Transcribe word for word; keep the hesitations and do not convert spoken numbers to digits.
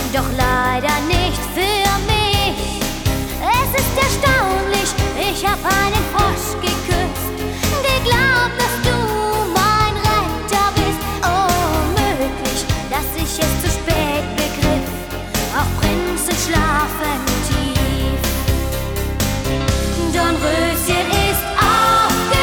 doch leider nicht für mich. Es ist erstaunlich, ich hab eine